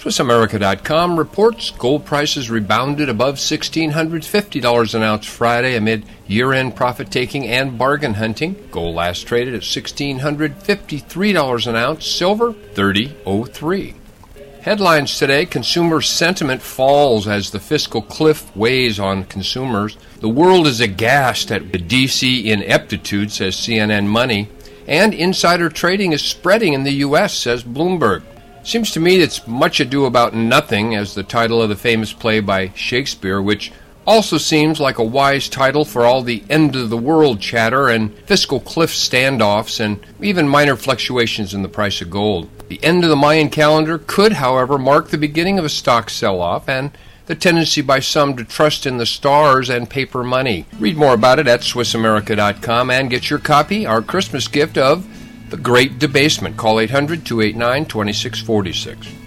SwissAmerica.com reports gold prices rebounded above $1,650 an ounce Friday amid year-end profit-taking and bargain hunting. Gold last traded at $1,653 an ounce, silver $30.03. Headlines today: consumer sentiment falls as the fiscal cliff weighs on consumers. The world is aghast at the D.C. ineptitude, says CNN Money. And insider trading is spreading in the U.S., says Bloomberg. Seems to me it's Much Ado About Nothing as the title of the famous play by Shakespeare, which also seems like a wise title for all the end-of-the-world chatter and fiscal cliff standoffs and even minor fluctuations in the price of gold. The end of the Mayan calendar could, however, mark the beginning of a stock sell-off and the tendency by some to trust in the stars and paper money. Read more about it at SwissAmerica.com and get your copy, our Christmas gift of The Great Debasement. Call 800-289-2646.